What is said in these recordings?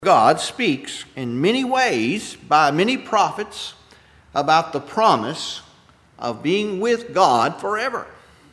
God speaks in many ways by many prophets about the promise of being with God forever.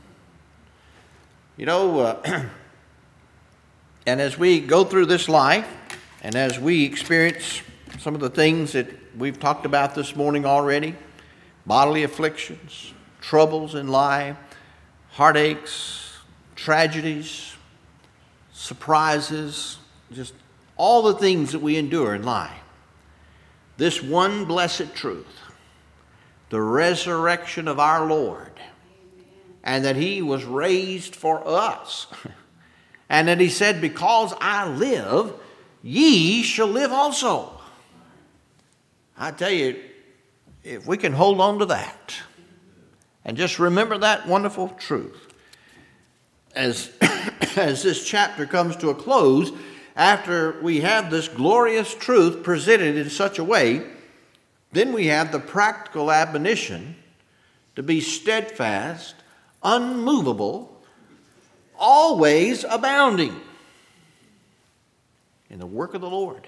And as we go through this life, and as we experience some of the things that we've talked about this morning already, bodily afflictions, troubles in life, heartaches, tragedies, surprises, just all the things that we endure in life. This one blessed truth, the resurrection of our Lord, and that he was raised for us, and that he said, because I live, ye shall live also. I tell you, if we can hold on to that and just remember that wonderful truth, as this chapter comes to a close, after we have this glorious truth presented in such a way, then we have the practical admonition to be steadfast, unmovable, always abounding in the work of the Lord.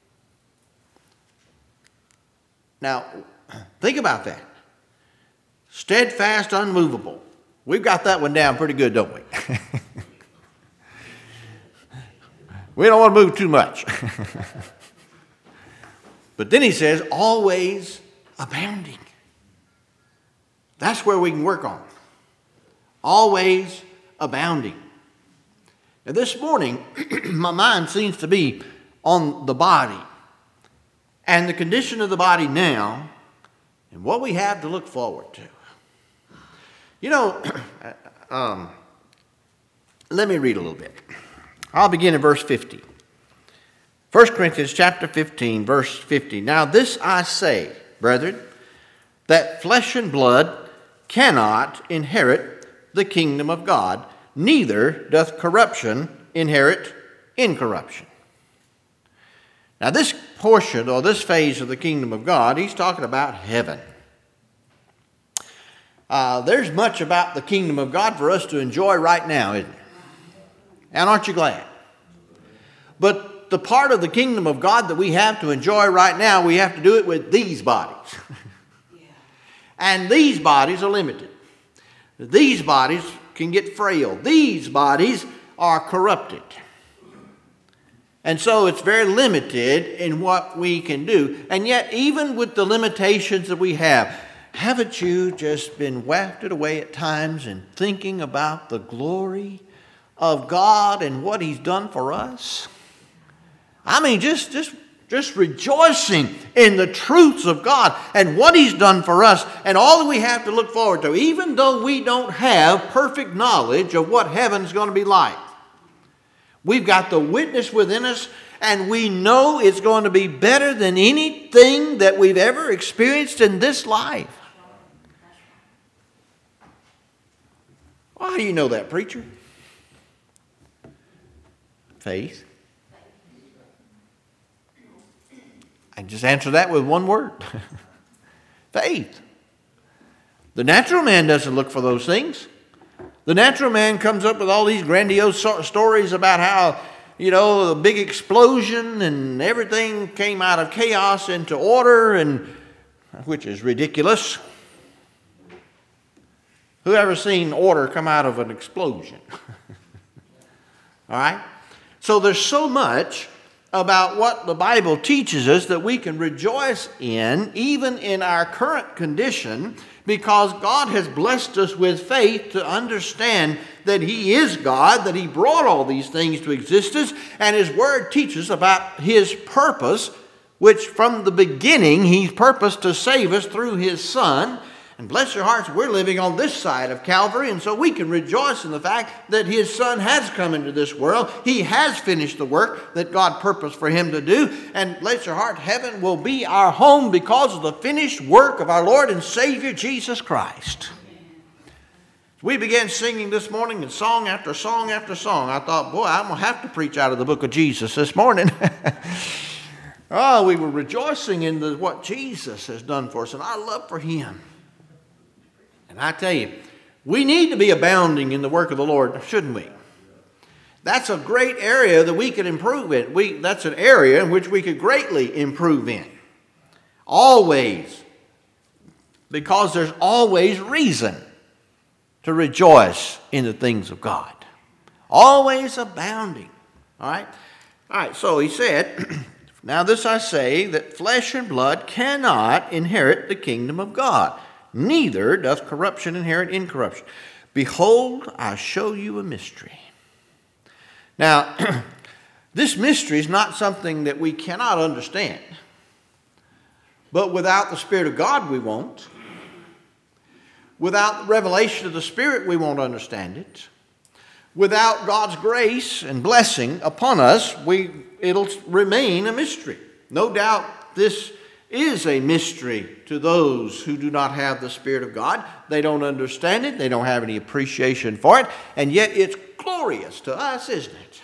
Now, think about that. Steadfast, unmovable. We've got that one down pretty good, don't we? We don't want to move too much. But then he says, always abounding. That's where we can work on. Always abounding. Now this morning, my mind seems to be on the body and the condition of the body now and what we have to look forward to. Let me read a little bit. I'll begin in verse 50. 1 Corinthians chapter 15, verse 50. Now this I say, brethren, that flesh and blood cannot inherit the kingdom of God, neither doth corruption inherit incorruption. Now this portion, or this phase of the kingdom of God, he's talking about heaven. There's much about the kingdom of God for us to enjoy right now, isn't there? And aren't you glad? But the part of the kingdom of God that we have to enjoy right now, we have to do it with these bodies. And these bodies are limited. These bodies can get frail. These bodies are corrupted. And so it's very limited in what we can do. And yet, even with the limitations that we have, haven't you just been wafted away at times in thinking about the glory of God and what he's done for us? I mean, just rejoicing in the truths of God and what he's done for us and all that we have to look forward to, even though we don't have perfect knowledge of what heaven's going to be like. We've got the witness within us, and we know it's going to be better than anything that we've ever experienced in this life. Well, how do you know that, preacher? Faith. I can just answer that with one word. Faith. The natural man doesn't look for those things. The natural man comes up with all these grandiose stories about how, the big explosion and everything came out of chaos into order, and which is ridiculous. Who ever seen order come out of an explosion? All right? So there's so much about what the Bible teaches us that we can rejoice in, even in our current condition, because God has blessed us with faith to understand that he is God, that he brought all these things to existence, and his word teaches about his purpose, which from the beginning he's purposed to save us through his Son. And bless your hearts, we're living on this side of Calvary, and so we can rejoice in the fact that his Son has come into this world. He has finished the work that God purposed for him to do. And bless your heart, heaven will be our home because of the finished work of our Lord and Savior, Jesus Christ. We began singing this morning, and song after song after song. I thought, boy, I'm going to have to preach out of the book of Jesus this morning. We were rejoicing in what Jesus has done for us and our love for him. And I tell you, we need to be abounding in the work of the Lord, shouldn't we? That's a great area that we could improve in. That's an area in which we could greatly improve in. Always. Because there's always reason to rejoice in the things of God. Always abounding. All right? All right, so he said, now this I say, that flesh and blood cannot inherit the kingdom of God. Neither doth corruption inherit incorruption. Behold, I show you a mystery. Now, this mystery is not something that we cannot understand. But without the Spirit of God, we won't. Without the revelation of the Spirit, we won't understand it. Without God's grace and blessing upon us, it'll remain a mystery. No doubt this is a mystery to those who do not have the Spirit of God. They don't understand it. They don't have any appreciation for it. And yet it's glorious to us, isn't it?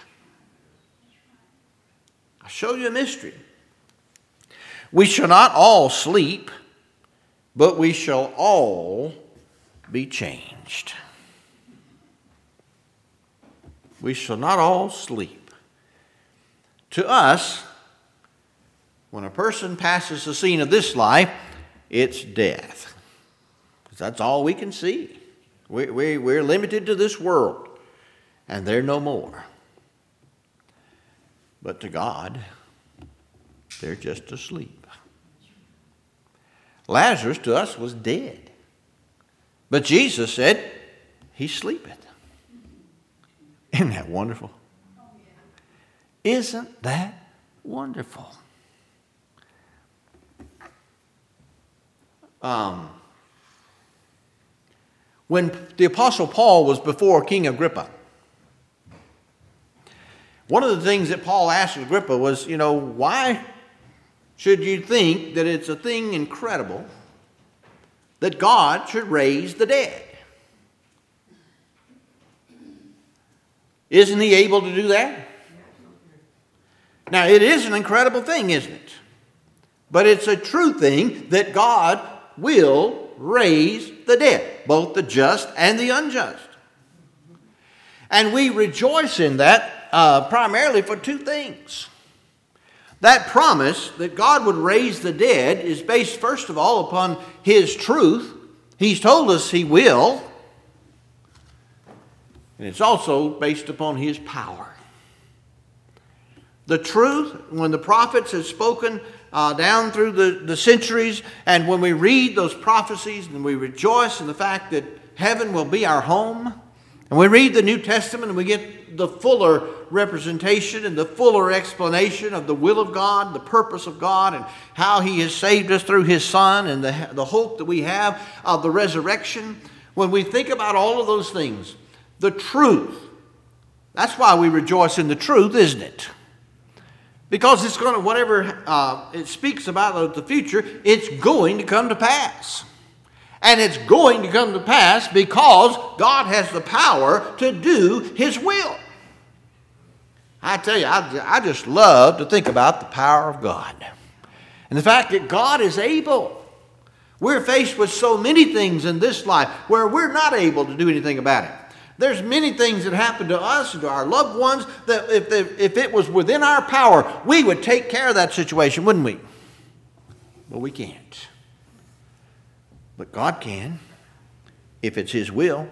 I'll show you a mystery. We shall not all sleep, but we shall all be changed. We shall not all sleep. To us, when a person passes the scene of this life, it's death. Because that's all we can see. We're limited to this world, and they're no more. But to God, they're just asleep. Lazarus to us was dead. But Jesus said, he sleepeth. Isn't that wonderful? Isn't that wonderful? When the Apostle Paul was before King Agrippa, one of the things that Paul asked Agrippa was, why should you think that it's a thing incredible that God should raise the dead? Isn't he able to do that? Now, it is an incredible thing, isn't it? But it's a true thing that God will raise the dead, both the just and the unjust. And we rejoice in that primarily for two things. That promise that God would raise the dead is based, first of all, upon his truth. He's told us he will. And it's also based upon his power. The truth, when the prophets have spoken down through the centuries, and when we read those prophecies and we rejoice in the fact that heaven will be our home, and we read the New Testament and we get the fuller representation and the fuller explanation of the will of God, the purpose of God, and how he has saved us through his Son, and the hope that we have of the resurrection. When we think about all of those things, the truth, that's why we rejoice in the truth, isn't it? Because it's going to, whatever it speaks about the future, it's going to come to pass. And it's going to come to pass because God has the power to do his will. I tell you, I just love to think about the power of God. And the fact that God is able. We're faced with so many things in this life where we're not able to do anything about it. There's many things that happen to us and to our loved ones that if it was within our power, we would take care of that situation, wouldn't we? But we can't. But God can. If it's his will,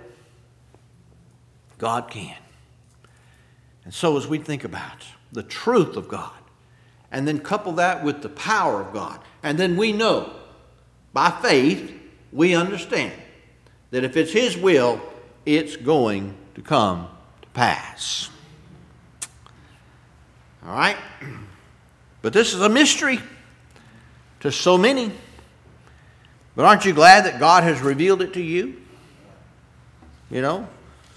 God can. And so as we think about the truth of God, and then couple that with the power of God, and then we know, by faith, we understand that if it's his will, it's going to come to pass. All right? But this is a mystery to so many. But aren't you glad that God has revealed it to you? Let's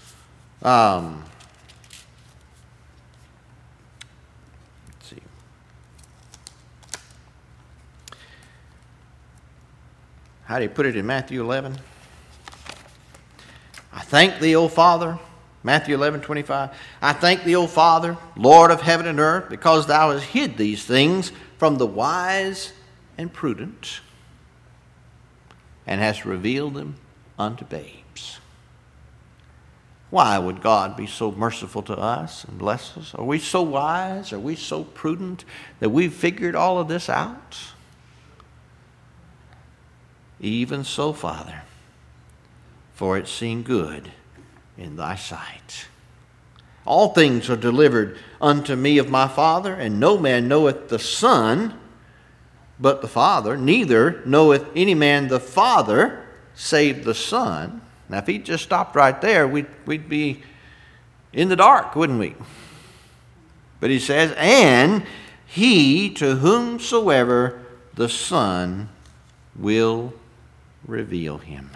see. How do you put it in Matthew 11? I thank thee, O Father, Matthew 11:25. I thank thee, O Father, Lord of heaven and earth, because thou hast hid these things from the wise and prudent, and hast revealed them unto babes. Why would God be so merciful to us and bless us? Are we so wise? Are we so prudent that we've figured all of this out? Even so, Father, for it seemed good in thy sight. All things are delivered unto me of my Father, and no man knoweth the Son but the Father, neither knoweth any man the Father save the Son. Now, if he just stopped right there, we'd be in the dark, wouldn't we? But he says, and he to whomsoever the Son will reveal him.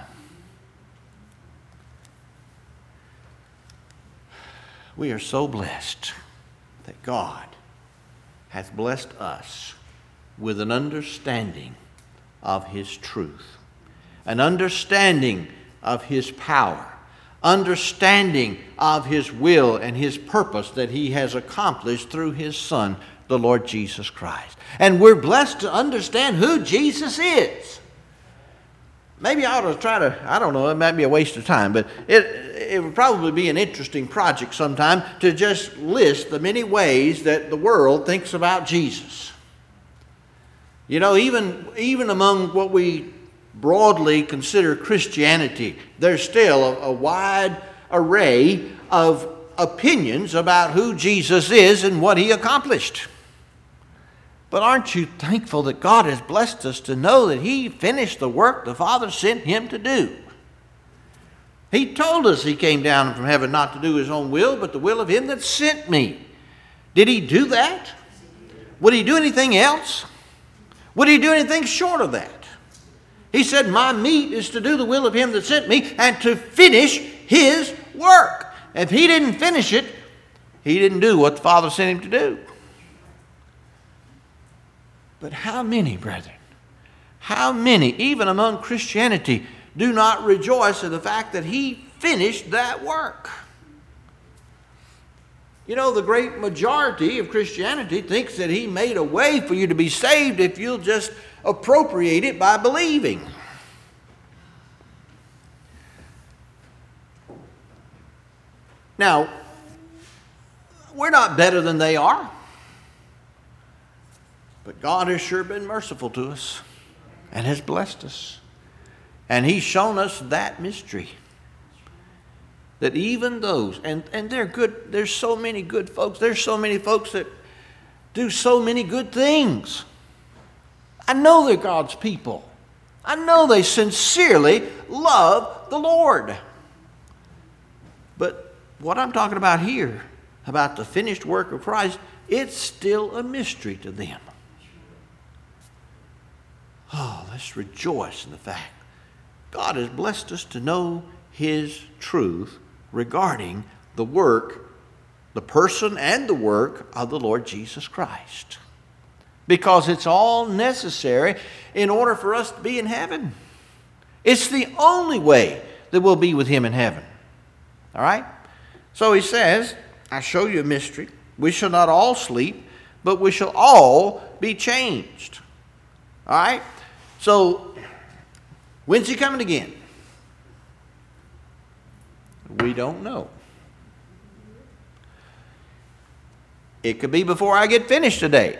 We are so blessed that God hath blessed us with an understanding of his truth, an understanding of his power, understanding of his will and his purpose that he has accomplished through his Son, the Lord Jesus Christ. And we're blessed to understand who Jesus is. Maybe I ought to try to, I don't know, it might be a waste of time, but it would probably be an interesting project sometime to just list the many ways that the world thinks about Jesus. You know, even among what we broadly consider Christianity, there's still a wide array of opinions about who Jesus is and what he accomplished. But aren't you thankful that God has blessed us to know that he finished the work the Father sent him to do? He told us he came down from heaven not to do his own will, but the will of him that sent me. Did he do that? Would he do anything else? Would he do anything short of that? He said, my meat is to do the will of him that sent me and to finish his work. If he didn't finish it, he didn't do what the Father sent him to do. But how many, brethren, how many, even among Christianity, do not rejoice in the fact that he finished that work? You know, the great majority of Christianity thinks that he made a way for you to be saved if you'll just appropriate it by believing. Now, we're not better than they are, but God has sure been merciful to us and has blessed us. And he's shown us that mystery. That even those, and they're good, there's so many good folks, there's so many folks that do so many good things. I know they're God's people. I know they sincerely love the Lord. But what I'm talking about here, about the finished work of Christ, it's still a mystery to them. Oh, let's rejoice in the fact God has blessed us to know his truth regarding the work, the person and the work of the Lord Jesus Christ. Because it's all necessary in order for us to be in heaven. It's the only way that we'll be with him in heaven. All right? So he says, I show you a mystery. We shall not all sleep, but we shall all be changed. All right? So, when's he coming again? We don't know. It could be before I get finished today.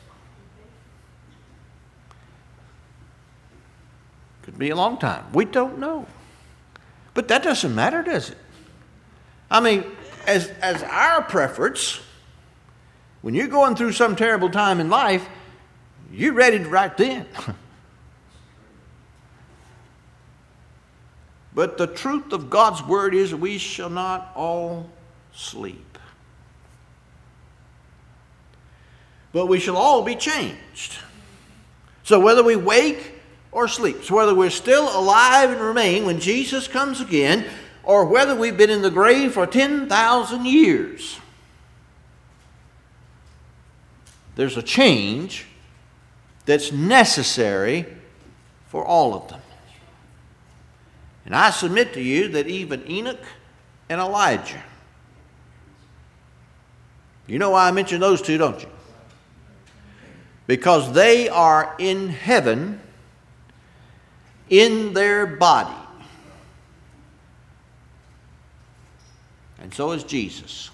Could be a long time. We don't know. But that doesn't matter, does it? I mean, as our preference, when you're going through some terrible time in life, you're ready right then. But the truth of God's word is we shall not all sleep. But we shall all be changed. So whether we wake or sleep, so whether we're still alive and remain when Jesus comes again, or whether we've been in the grave for 10,000 years, there's a change that's necessary for all of them. And I submit to you that even Enoch and Elijah, you know why I mention those two, don't you? Because they are in heaven in their body. and so is Jesus.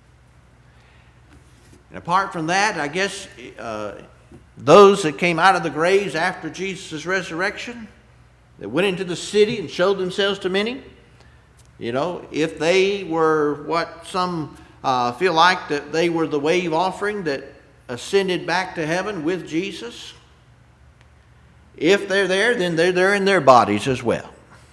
And apart from that, I guess those that came out of the graves after Jesus' resurrection, that went into the city and showed themselves to many, if they were what some feel like that they were the wave offering that ascended back to heaven with Jesus, if they're there, then they're there in their bodies as well.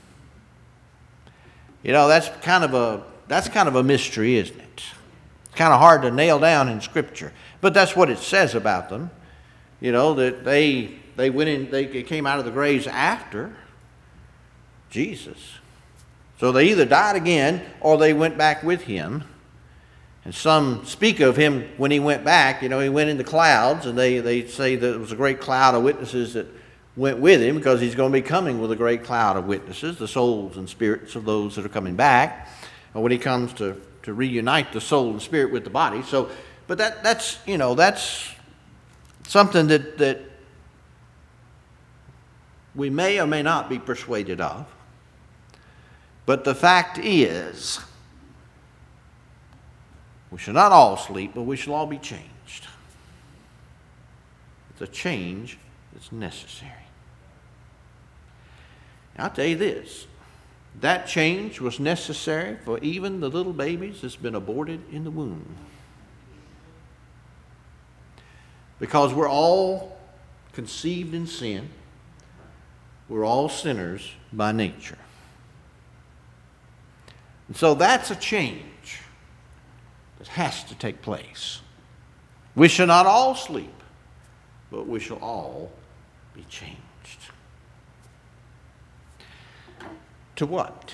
That's kind of a mystery, isn't it? It's kind of hard to nail down in Scripture, but that's what it says about them. That they went in, they came out of the graves after Jesus. So they either died again or they went back with him. And some speak of him when he went back. He went in the clouds, and they say that it was a great cloud of witnesses that went with him, because he's going to be coming with a great cloud of witnesses, the souls and spirits of those that are coming back, when he comes to reunite the soul and spirit with the body. So, but that's something that we may or may not be persuaded of. But the fact is, we shall not all sleep, but we shall all be changed. It's a change that's necessary. I'll tell you this, that change was necessary for even the little babies that's been aborted in the womb. Because we're all conceived in sin. We're all sinners by nature. And so that's a change that has to take place. We shall not all sleep, but we shall all be changed. To what?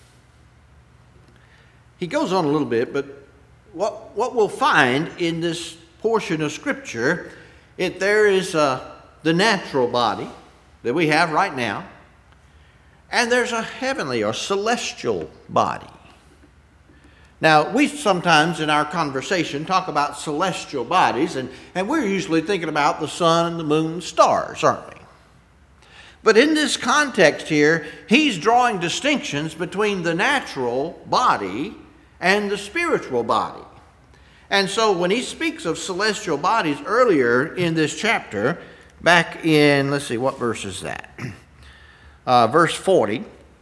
He goes on a little bit, but what we'll find in this portion of Scripture, there is the natural body that we have right now, and there's a heavenly or celestial body. Now, we sometimes in our conversation talk about celestial bodies, and we're usually thinking about the sun and the moon and stars, aren't we? But in this context here, he's drawing distinctions between the natural body and the spiritual body. And so when he speaks of celestial bodies earlier in this chapter, back in, let's see, what verse is that? Verse 40.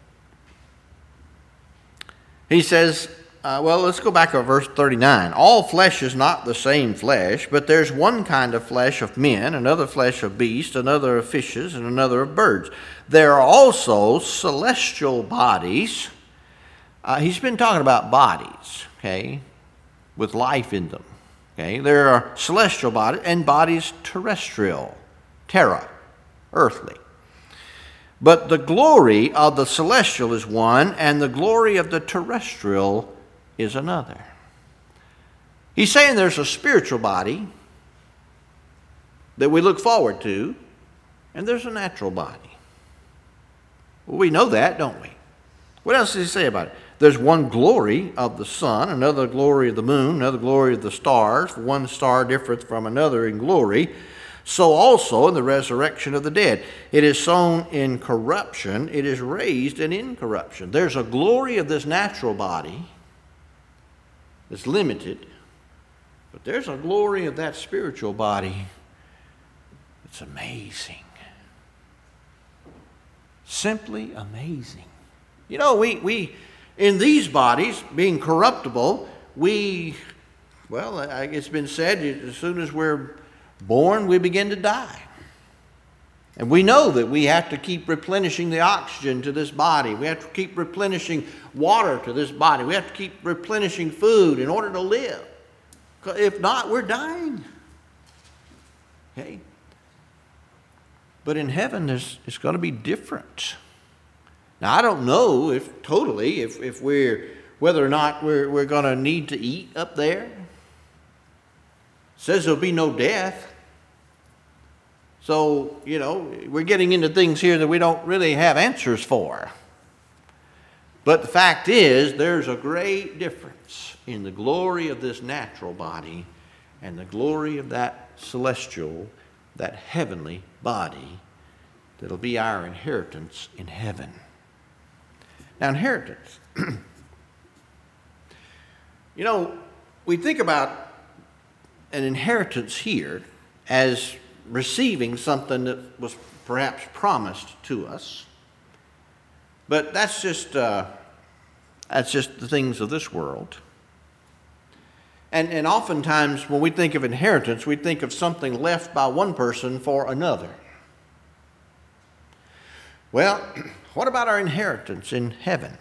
He says, let's go back to verse 39. All flesh is not the same flesh, but there's one kind of flesh of men, another flesh of beasts, another of fishes, and another of birds. There are also celestial bodies. He's been talking about bodies, okay, with life in them. Okay, there are celestial bodies and bodies terrestrial, terra, earthly. But the glory of the celestial is one, and the glory of the terrestrial is another. He's saying there's a spiritual body that we look forward to, and there's a natural body. Well, we know that, don't we? What else does he say about it? There's one glory of the sun, another glory of the moon, another glory of the stars. One star differeth from another in glory. So also in the resurrection of the dead. It is sown in corruption, it is raised in incorruption. There's a glory of this natural body that's limited, but there's a glory of that spiritual body that's amazing. Simply amazing. We in these bodies, being corruptible, it's been said, as soon as we're born, we begin to die. And we know that we have to keep replenishing the oxygen to this body. We have to keep replenishing water to this body. We have to keep replenishing food in order to live. If not, we're dying. Okay? But in heaven, it's going to be different. Now, I don't know if whether or not we're going to need to eat up there. It says there'll be no death. So, we're getting into things here that we don't really have answers for. But the fact is, there's a great difference in the glory of this natural body and the glory of that celestial, that heavenly body that'll be our inheritance in heaven. Now, inheritance. You know, we think about an inheritance here as receiving something that was perhaps promised to us. But that's just the things of this world. And oftentimes when we think of inheritance, we think of something left by one person for another. Well, what about our inheritance in heaven?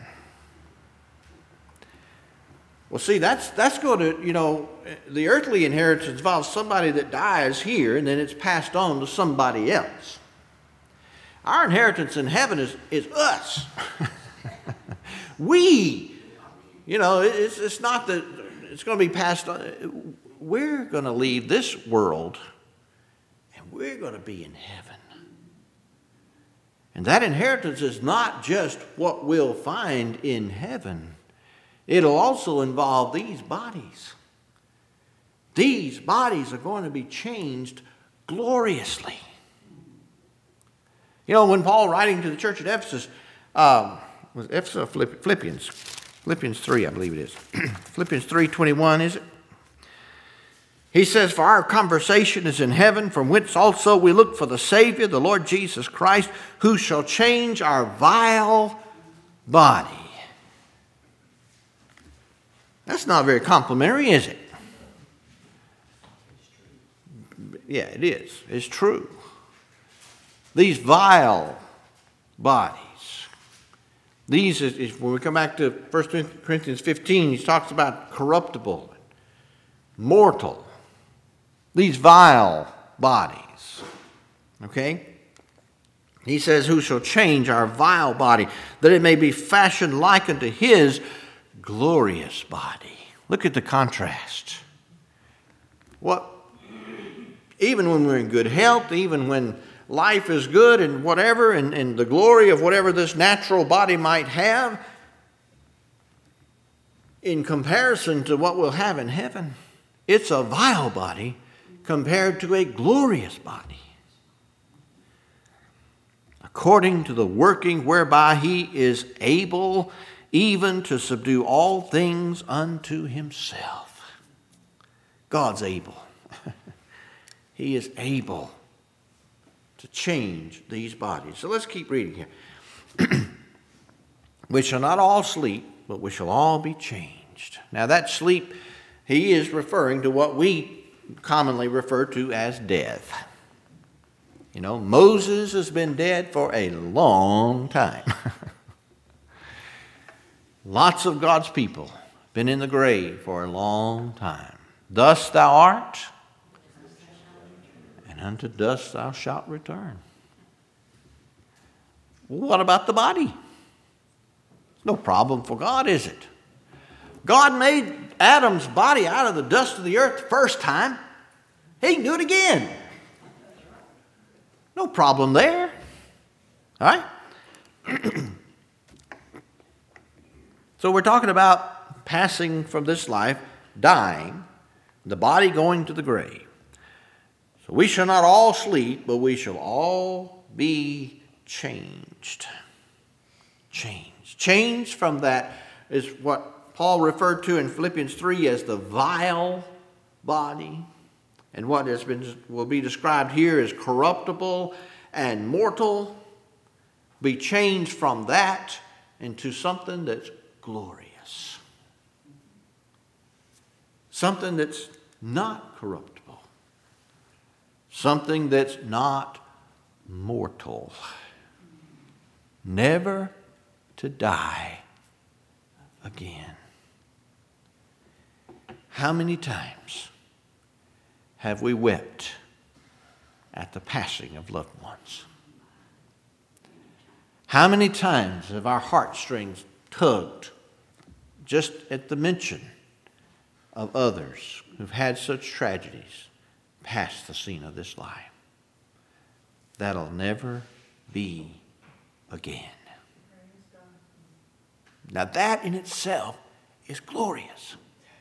Well, see, that's going to, the earthly inheritance involves somebody that dies here and then it's passed on to somebody else. Our inheritance in heaven is us. It's not that it's going to be passed on. We're going to leave this world and we're going to be in heaven. And that inheritance is not just what we'll find in heaven. It'll also involve these bodies. These bodies are going to be changed gloriously. You know, when Paul, writing to the church at Ephesus, was Ephesus or Philippians? Philippians 3, I believe it is. Philippians 3:21, is it? He says, "For our conversation is in heaven, from whence also we look for the Savior, the Lord Jesus Christ, who shall change our vile body." That's not very complimentary, is it? Yeah, it is. It's true. These vile bodies. These, when we come back to 1 Corinthians 15, he talks about corruptible, mortal. These vile bodies. Okay? He says, "Who shall change our vile body, that it may be fashioned like unto his glorious body." Look at the contrast. Even when we're in good health, even when life is good and whatever, and the glory of whatever this natural body might have, in comparison to what we'll have in heaven, it's a vile body compared to a glorious body. According to the working whereby he is able even to subdue all things unto himself. God's able. He is able to change these bodies. So let's keep reading here. "We shall not all sleep, but we shall all be changed." Now that sleep, he is referring to what we commonly refer to as death. You know, Moses has been dead for a long time. Lots of God's people have been in the grave for a long time. "Dust thou art, and unto dust thou shalt return." What about the body? No problem for God, is it? God made Adam's body out of the dust of the earth the first time. He can do it again. No problem there. All right? So we're talking about passing from this life, dying, the body going to the grave. So we shall not all sleep, but we shall all be changed. Changed. Changed from that is what Paul referred to in Philippians 3 as the vile body. And what will be described here as corruptible and mortal. Be changed from that into something that's glorious. Something that's not corruptible. Something that's not mortal. Never to die again. How many times have we wept at the passing of loved ones? How many times have our heartstrings tugged just at the mention of others who've had such tragedies past the scene of this life? That'll never be again. Now that in itself is glorious.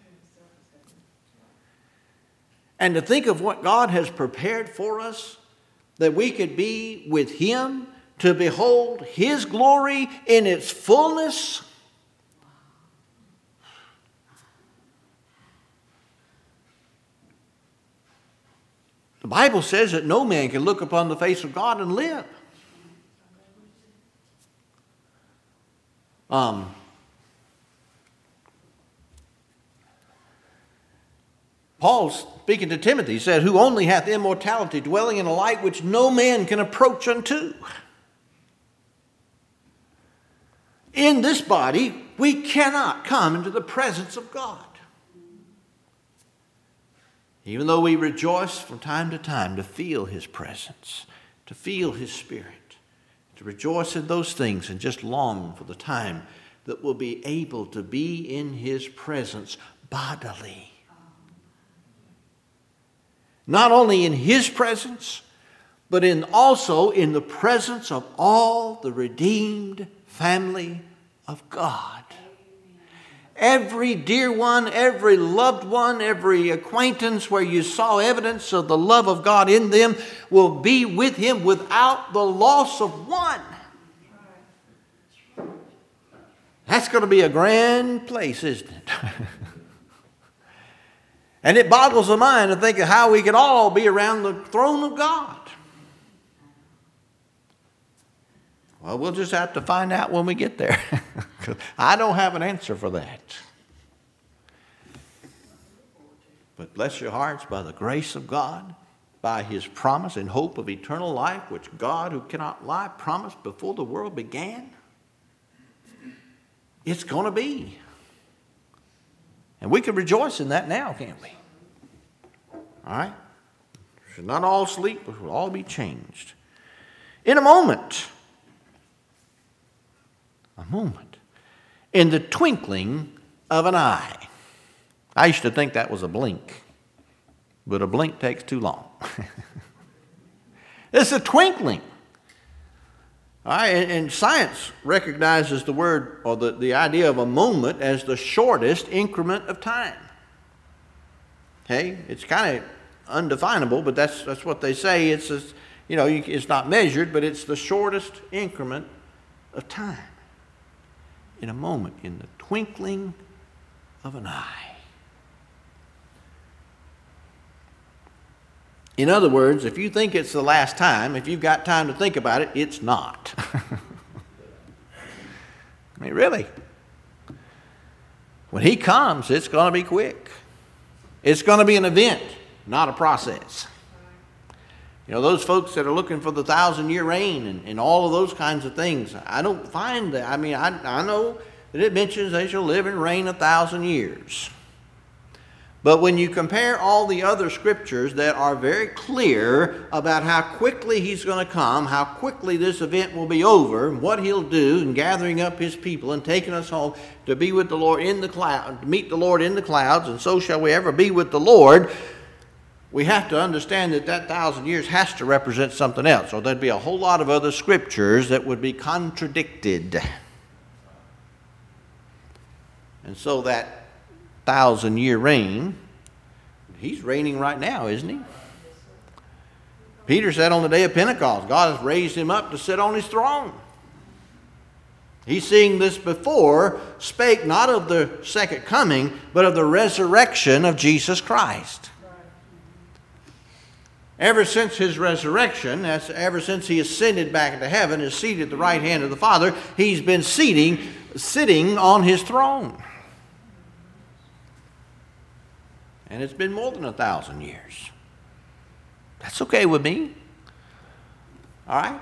And to think of what God has prepared for us, that we could be with him, to behold his glory in its fullness. The Bible says that no man can look upon the face of God and live. Paul, speaking to Timothy, said, who only hath immortality, dwelling in a light which no man can approach unto. In this body, we cannot come into the presence of God. Even though we rejoice from time to time to feel His presence, to feel His Spirit, to rejoice in those things and just long for the time that we'll be able to be in His presence bodily. Not only in His presence, but also in the presence of all the redeemed family of God. Every dear one, every loved one, every acquaintance where you saw evidence of the love of God in them will be with Him without the loss of one. That's going to be a grand place, isn't it? And it boggles the mind to think of how we could all be around the throne of God. Well, we'll just have to find out when we get there. I don't have an answer for that. But bless your hearts, by the grace of God, by His promise and hope of eternal life, which God, who cannot lie, promised before the world began, it's going to be. And we can rejoice in that now, can't we? All right? We should not all sleep, but we'll all be changed. In a moment, in the twinkling of an eye. I used to think that was a blink, but a blink takes too long. It's a twinkling. All right, and science recognizes the word or the idea of a moment as the shortest increment of time. Okay, it's kind of undefinable, but that's what they say. It's it's not measured, but it's the shortest increment of time. In a moment, in the twinkling of an eye. In other words, if you think it's the last time, if you've got time to think about it, it's not. I mean, really. When He comes, it's going to be quick. It's going to be an event, not a process. You know, those folks that are looking for the 1,000-year reign and all of those kinds of things, I don't find that. I mean, I know that it mentions they shall live and reign 1,000 years. But when you compare all the other scriptures that are very clear about how quickly He's going to come, how quickly this event will be over, and what He'll do in gathering up His people and taking us home to be with the Lord in the cloud, to meet the Lord in the clouds, and so shall we ever be with the Lord, we have to understand that 1,000 years has to represent something else, or there'd be a whole lot of other scriptures that would be contradicted. And so that 1,000-year reign, He's reigning right now, isn't He? Peter said on the day of Pentecost, God has raised Him up to sit on His throne. He's seeing this before, spake not of the second coming, but of the resurrection of Jesus Christ. Ever since His resurrection, that's ever since He ascended back into heaven, is seated at the right hand of the Father, He's been sitting on His throne. And it's been more than 1,000 years. That's okay with me. All right?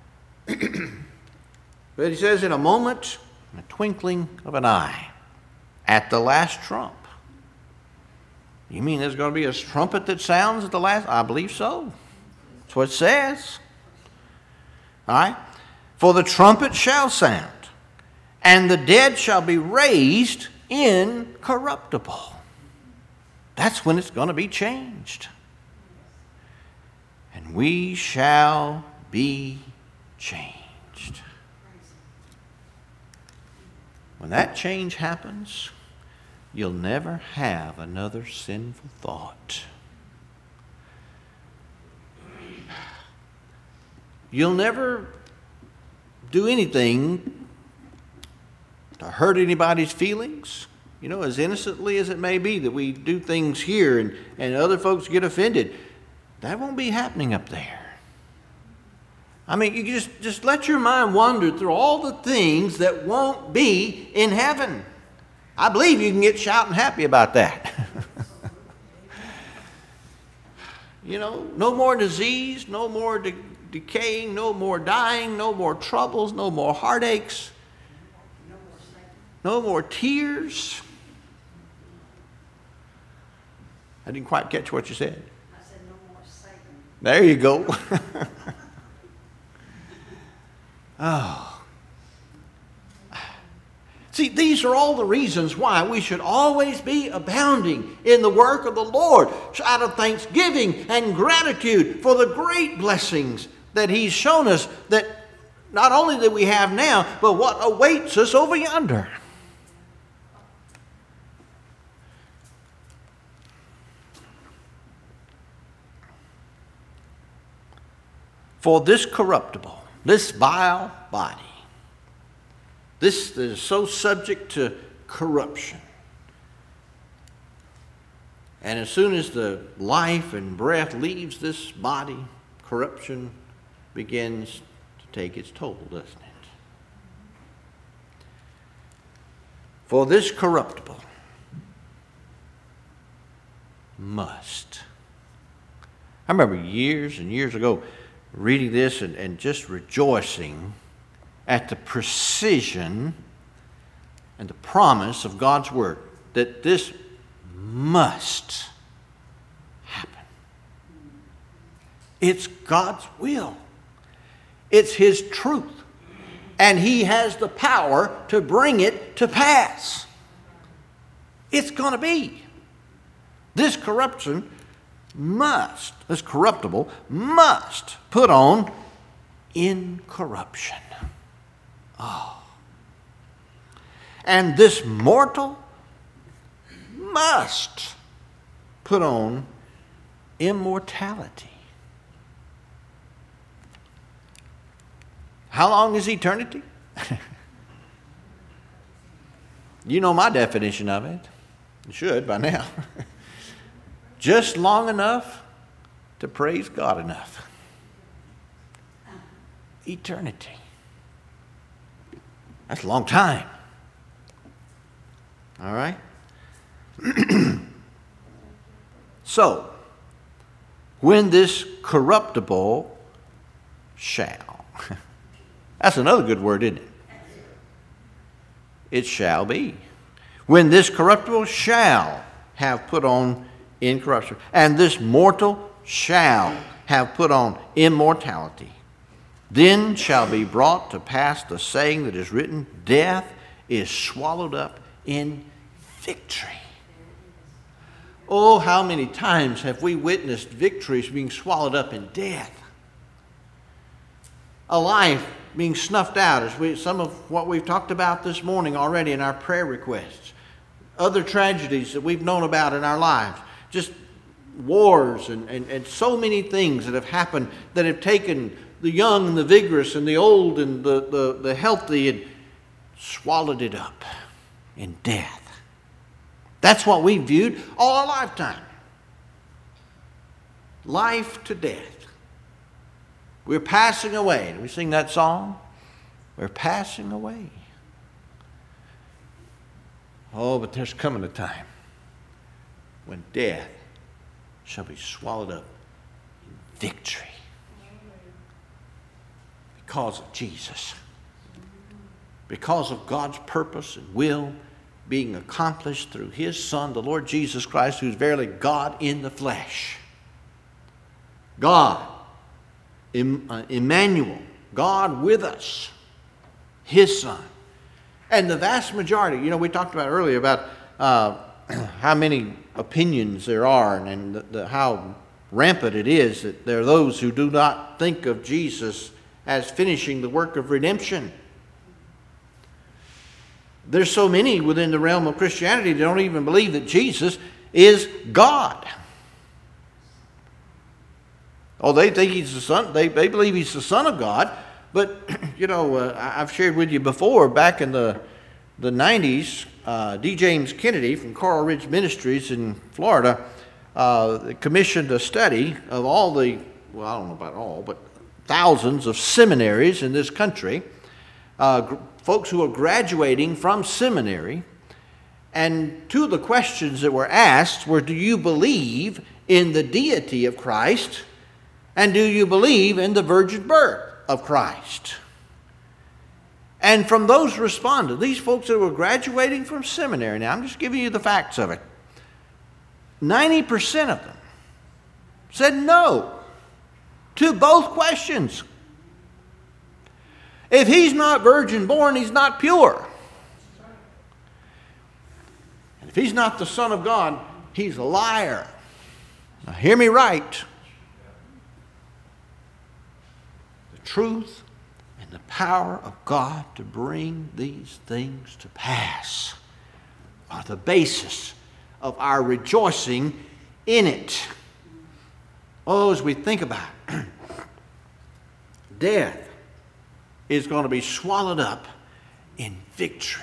But He says, in a moment, in a twinkling of an eye, at the last trump. You mean there's going to be a trumpet that sounds at the last? I believe so. That's what it says. All right? For the trumpet shall sound, and the dead shall be raised incorruptible. That's when it's going to be changed. And we shall be changed. When that change happens, you'll never have another sinful thought. You'll never do anything to hurt anybody's feelings. You know, as innocently as it may be that we do things here and other folks get offended. That won't be happening up there. I mean, you just let your mind wander through all the things that won't be in heaven. I believe you can get shouting happy about that. You know, no more disease, no more decaying, no more dying, no more troubles, no more heartaches, no more tears. I didn't quite catch what you said. I said no more Satan. There you go. Oh. See, these are all the reasons why we should always be abounding in the work of the Lord, out of thanksgiving and gratitude for the great blessings that He's shown us, that not only that we have now, but what awaits us over yonder. For this corruptible, this vile body, this that is so subject to corruption. And as soon as the life and breath leaves this body, corruption begins to take its toll, doesn't it? For this corruptible must. I remember years and years ago reading this and just rejoicing at the precision and the promise of God's Word that this must happen. It's God's will. It's His truth. And He has the power to bring it to pass. It's going to be. This corruptible must put on incorruption. Oh. And this mortal must put on immortality. How long is eternity? You know my definition of it. You should by now. Just long enough to praise God enough. Eternity. That's a long time. All right? So, when this corruptible shall. That's another good word, isn't it? It shall be. When this corruptible shall have put on incorruption, and this mortal shall have put on immortality, then shall be brought to pass the saying that is written, death is swallowed up in victory. Oh, how many times have we witnessed victories being swallowed up in death? A life being snuffed out, as some of what we've talked about this morning already in our prayer requests. Other tragedies that we've known about in our lives. Just wars and so many things that have happened that have taken the young and the vigorous and the old and the healthy and swallowed it up in death. That's what we viewed all our lifetime. Life to death. We're passing away. We sing that song. We're passing away. Oh, but there's coming a time when death shall be swallowed up in victory. Because of Jesus. Because of God's purpose and will being accomplished through His Son, the Lord Jesus Christ, who's verily God in the flesh. God, Emmanuel, God with us, His Son. And the vast majority, we talked about earlier about how many opinions there are and how rampant it is that there are those who do not think of Jesus as finishing the work of redemption. There's so many within the realm of Christianity that don't even believe that Jesus is God. Oh, they think He's the Son. They believe He's the Son of God. But, I've shared with you before, back in the 90s, D. James Kennedy from Coral Ridge Ministries in Florida commissioned a study of all the, well, I don't know about all, but thousands of seminaries in this country, folks who are graduating from seminary. And two of the questions that were asked were, do you believe in the deity of Christ? And do you believe in the virgin birth of Christ? And from those responded, these folks that were graduating from seminary, now I'm just giving you the facts of it, 90% of them said no to both questions. If he's not virgin born, he's not pure. And if he's not the Son of God, he's a liar. Now hear me right. The truth and the power of God to bring these things to pass are the basis of our rejoicing in it. Oh, as we think about it, death is going to be swallowed up in victory.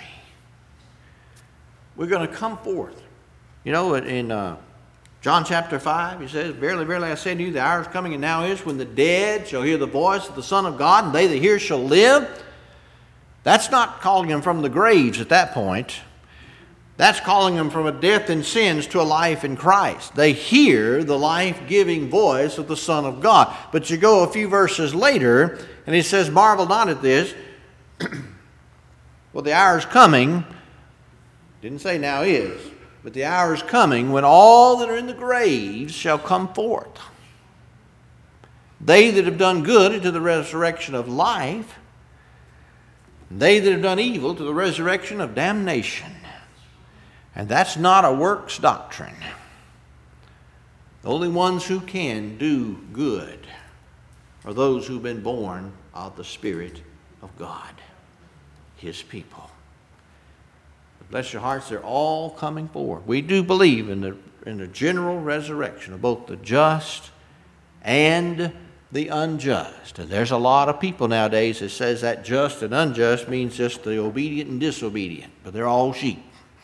We're going to come forth. You know, in John chapter 5, he says, verily, verily, I say to you, the hour is coming, and now is, when the dead shall hear the voice of the Son of God, and they that hear shall live. That's not calling them from the graves at that point. That's calling them from a death in sins to a life in Christ. They hear the life-giving voice of the Son of God. But you go a few verses later, and he says, marvel not at this. Well, the hour is coming. Didn't say now is. But the hour is coming when all that are in the graves shall come forth. They that have done good into the resurrection of life. They that have done evil to the resurrection of damnation. And that's not a works doctrine. The only ones who can do good are those who've been born of the Spirit of God, His people. But bless your hearts, they're all coming forward. We do believe in the general resurrection of both the just and the unjust. And there's a lot of people nowadays that says that just and unjust means just the obedient and disobedient, but they're all sheep.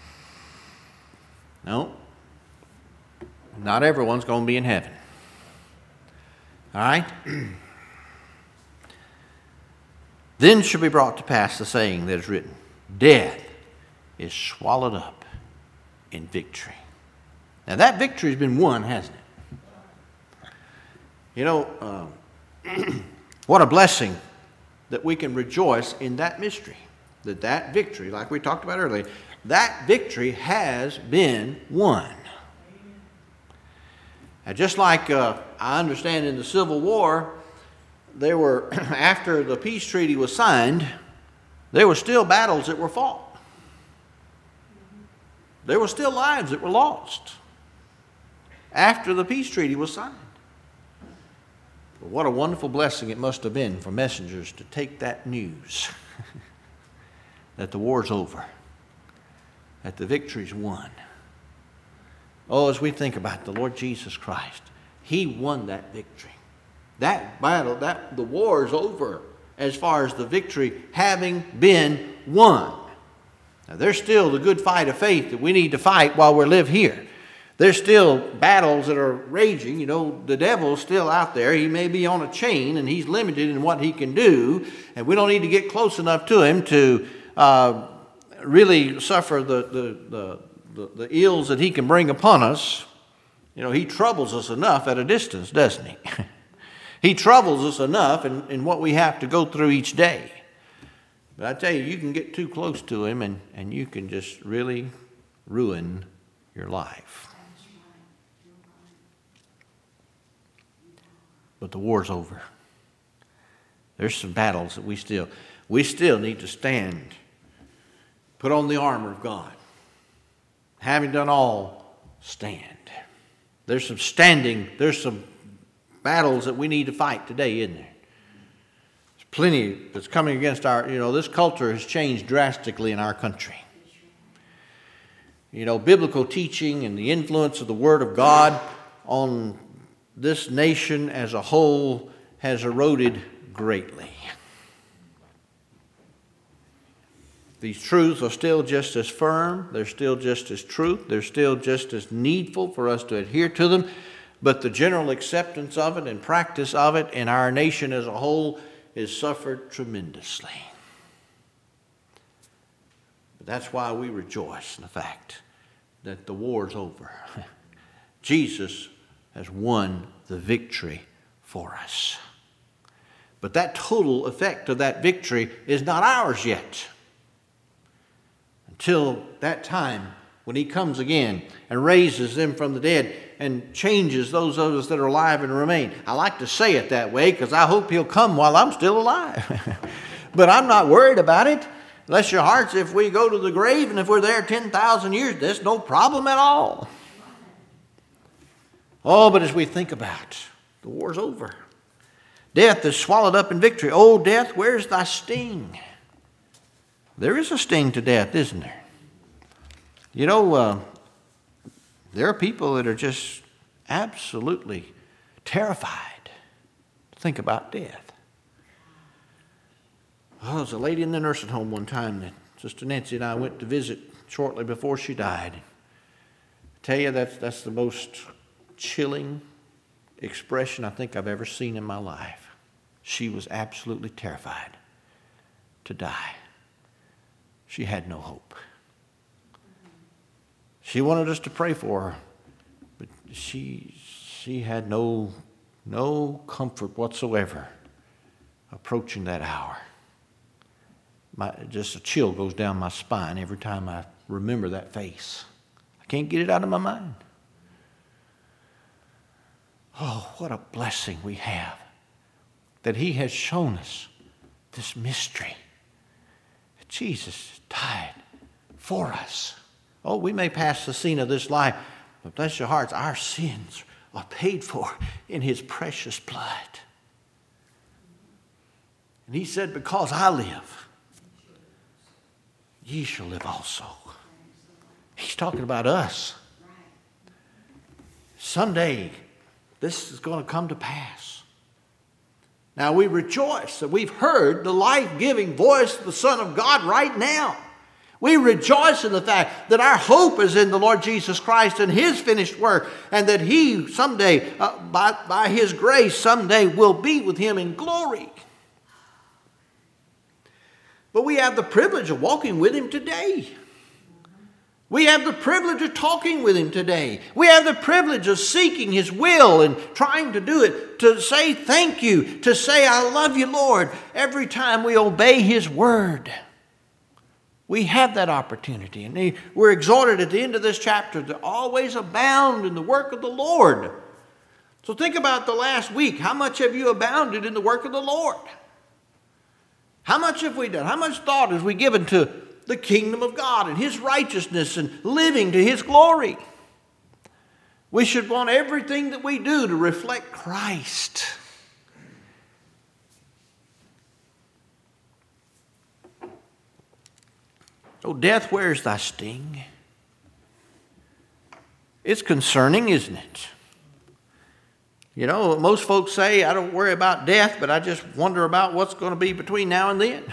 No, not everyone's going to be in heaven. All right? Then shall be brought to pass the saying that is written, death is swallowed up in victory. Now that victory has been won, hasn't it? You know, what a blessing that we can rejoice in that mystery. That victory, like we talked about earlier, that victory has been won. And just like I understand in the Civil War, there were, after the peace treaty was signed, there were still battles that were fought. There were still lives that were lost after the peace treaty was signed. But what a wonderful blessing it must have been for messengers to take that news that the war's over, that the victory's won. Oh, as we think about the Lord Jesus Christ, He won that victory. That battle, the war is over as far as the victory having been won. Now, there's still the good fight of faith that we need to fight while we live here. There's still battles that are raging. You know, the devil's still out there. He may be on a chain, and he's limited in what he can do, and we don't need to get close enough to him to really suffer the ills that he can bring upon us. You know, he troubles us enough at a distance, doesn't he? He troubles us enough in what we have to go through each day. But I tell you, you can get too close to him and you can just really ruin your life. But the war's over. There's some battles that we still need to stand. Put on the armor of God. Having done all, stand. There's some battles that we need to fight today, isn't there? There's plenty that's coming against this culture has changed drastically in our country. You know, biblical teaching and the influence of the Word of God on this nation as a whole has eroded greatly. These truths are still just as firm. They're still just as true. They're still just as needful for us to adhere to them. But the general acceptance of it and practice of it in our nation as a whole is suffered tremendously. But that's why we rejoice in the fact that the war's over. Jesus has won the victory for us. But that total effect of that victory is not ours yet. Until that time when he comes again and raises them from the dead and changes those of us that are alive and remain. I like to say it that way because I hope he'll come while I'm still alive. But I'm not worried about it. Bless your hearts, if we go to the grave and if we're there 10,000 years, there's no problem at all. Oh, but as we think about, the war's over. Death is swallowed up in victory. Oh, death, where's thy sting? There is a sting to death, isn't there? You know, there are people that are just absolutely terrified to think about death. Oh, there was a lady in the nursing home one time that Sister Nancy and I went to visit shortly before she died. I tell you, that's the most chilling expression I think I've ever seen in my life. She was absolutely terrified to die. She had no hope. She wanted us to pray for her, but she had no comfort whatsoever approaching that hour. Just a chill goes down my spine every time I remember that face. I can't get it out of my mind. Oh, what a blessing we have that he has shown us this mystery. That Jesus died for us. Oh, we may pass the scene of this life, but bless your hearts, our sins are paid for in his precious blood. And he said, because I live, ye shall live also. He's talking about us. Someday, this is going to come to pass. Now we rejoice that we've heard the life-giving voice of the Son of God right now. We rejoice in the fact that our hope is in the Lord Jesus Christ and his finished work, and that he someday, by his grace, someday will be with him in glory. But we have the privilege of walking with him today. We have the privilege of talking with him today. We have the privilege of seeking his will and trying to do it, to say thank you, to say I love you, Lord, every time we obey his word. We have that opportunity. And we're exhorted at the end of this chapter to always abound in the work of the Lord. So think about the last week. How much have you abounded in the work of the Lord? How much have we done? How much thought have we given to the kingdom of God and his righteousness and living to his glory? We should want everything that we do to reflect Christ. Oh, death, where's thy sting? It's concerning, isn't it? You know, most folks say, I don't worry about death, but I just wonder about what's going to be between now and then.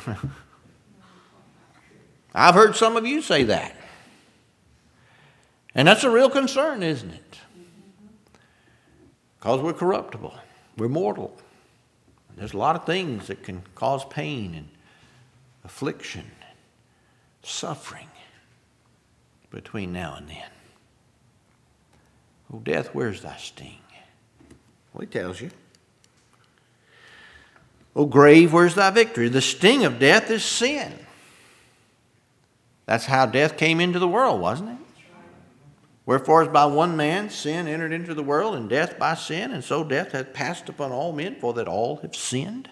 I've heard some of you say that. And that's a real concern, isn't it? Because we're corruptible. We're mortal. There's a lot of things that can cause pain and affliction, suffering between now and then. Oh, death, where's thy sting? Well, he tells you. Oh, grave, where's thy victory? The sting of death is sin. That's how death came into the world, wasn't it? Wherefore, as by one man sin entered into the world, and death by sin, and so death hath passed upon all men, for that all have sinned.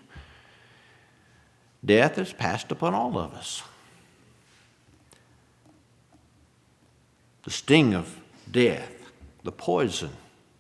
Death has passed upon all of us. The sting of death, the poison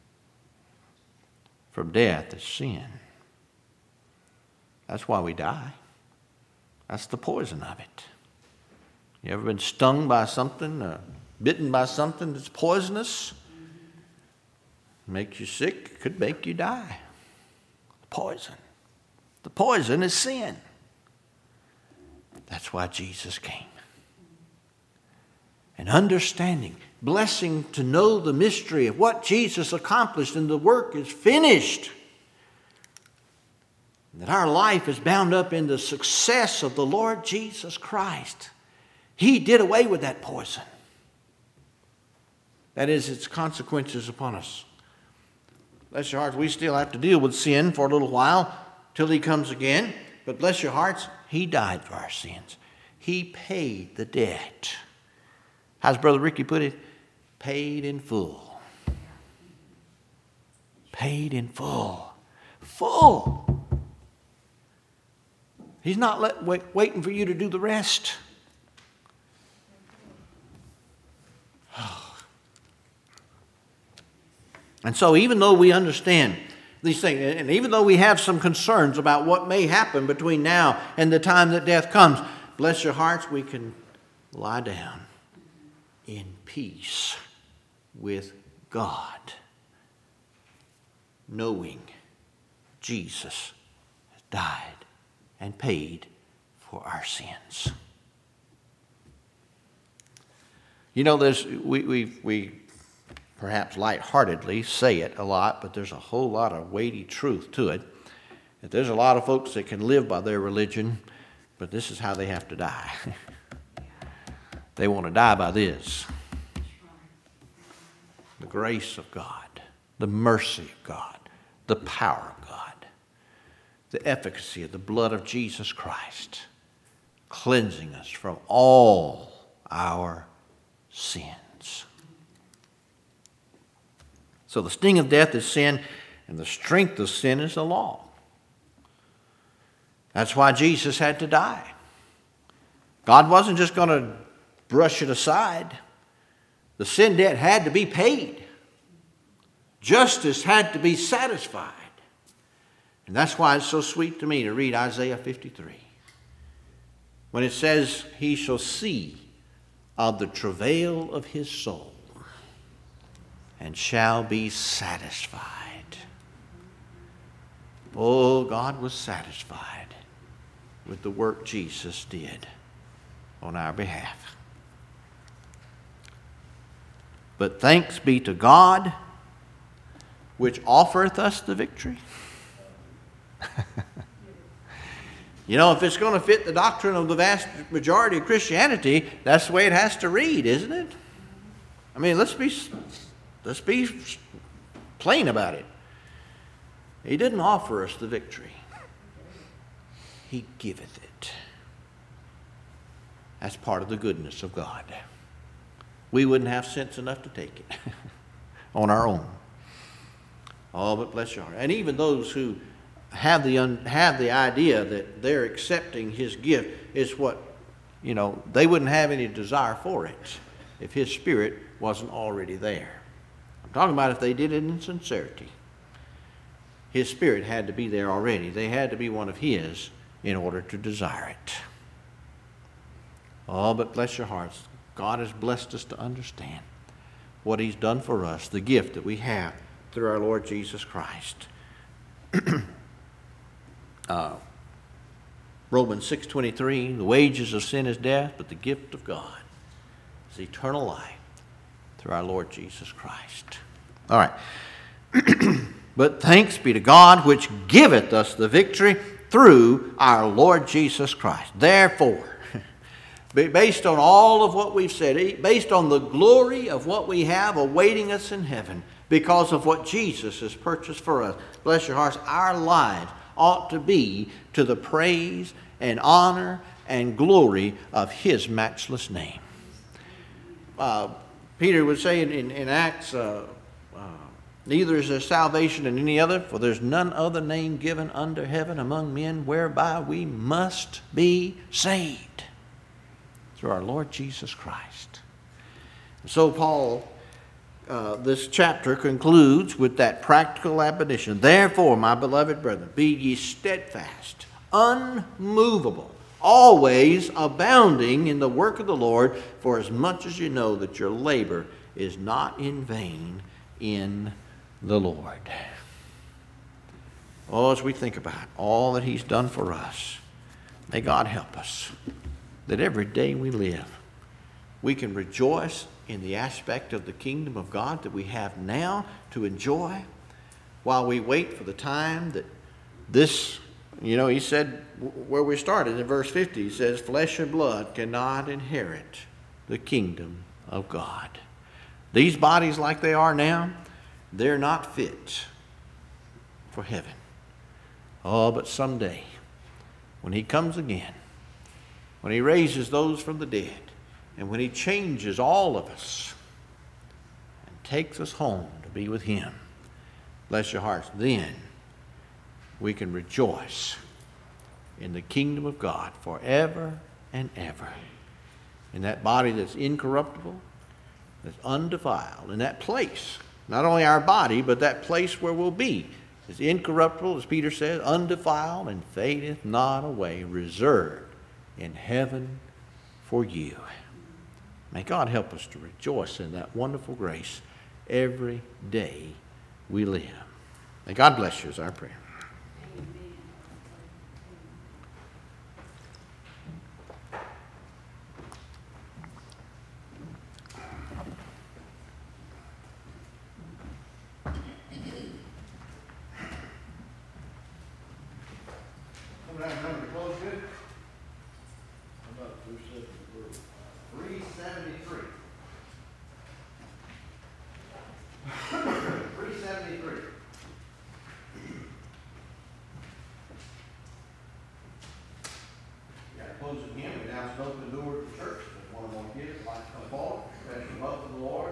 from death is sin. That's why we die. That's the poison of it. You ever been stung by something, bitten by something that's poisonous? Makes you sick, could make you die. Poison. The poison is sin. That's why Jesus came. and understanding, blessing to know the mystery of what Jesus accomplished and the work is finished. That our life is bound up in the success of the Lord Jesus Christ. He did away with that poison. That is its consequences upon us. Bless your hearts, we still have to deal with sin for a little while till He comes again. But bless your hearts, He died for our sins. He paid the debt. How's Brother Ricky put it? Paid in full. Paid in full. Full. He's not waiting for you to do the rest. And so even though we understand these things, and even though we have some concerns about what may happen between now and the time that death comes, bless your hearts, we can lie down in peace with God, knowing Jesus has died and paid for our sins. You know, we perhaps lightheartedly say it a lot, but there's a whole lot of weighty truth to it. That there's a lot of folks that can live by their religion, but this is how they have to die. They want to die by this. The grace of God, the mercy of God, the power of God, the efficacy of the blood of Jesus Christ, cleansing us from all our sins. So the sting of death is sin, and the strength of sin is the law. That's why Jesus had to die. God wasn't just going to brush it aside. The sin debt had to be paid. Justice had to be satisfied. And that's why it's so sweet to me to read Isaiah 53. When it says, He shall see of the travail of His soul and shall be satisfied. Oh, God was satisfied with the work Jesus did on our behalf. But thanks be to God, which offereth us the victory. You know, if it's going to fit the doctrine of the vast majority of Christianity, that's the way it has to read, isn't it? I mean, let's be plain about it. He didn't offer us the victory. He giveth it. That's part of the goodness of God. We wouldn't have sense enough to take it on our own. Oh, but bless your heart. And even those who have the idea that they're accepting His gift is what, you know, they wouldn't have any desire for it if His Spirit wasn't already there. I'm talking about if they did it in sincerity. His Spirit had to be there already. They had to be one of His in order to desire it. Oh, but bless your hearts. God has blessed us to understand what He's done for us, the gift that we have through our Lord Jesus Christ. Romans 6:23, the wages of sin is death, but the gift of God is eternal life through our Lord Jesus Christ. All right. But thanks be to God, which giveth us the victory through our Lord Jesus Christ. Therefore, based on all of what we've said, based on the glory of what we have awaiting us in heaven, because of what Jesus has purchased for us, bless your hearts, our lives ought to be to the praise and honor and glory of His matchless name. Peter would say in Acts, neither is there salvation in any other, for there's none other name given under heaven among men whereby we must be saved. Through our Lord Jesus Christ. So Paul, this chapter concludes with that practical admonition. Therefore, my beloved brethren, be ye steadfast, unmovable, always abounding in the work of the Lord, for as much as you know that your labor is not in vain in the Lord. Oh, as we think about all that He's done for us, may God help us that every day we live, We can rejoice in the aspect of the kingdom of God that we have now to enjoy while we wait for the time that this, he said where we started in verse 50, he says, flesh and blood cannot inherit the kingdom of God. These bodies like they are now, they're not fit for heaven. Oh, but someday, when he comes again, when he raises those from the dead, and when he changes all of us and takes us home to be with him, bless your hearts, then we can rejoice in the kingdom of God forever and ever. In that body that's incorruptible, that's undefiled, in that place, not only our body, but that place where we'll be, is incorruptible, as Peter says, undefiled and fadeth not away, reserved in heaven for you. May God help us to rejoice in that wonderful grace every day we live. May God bless you is our prayer. Remember to close good? How about 373? 373. You got to close the hymn. We now open the door to the church. If one of our kids would like to come forward, confess the love of the Lord.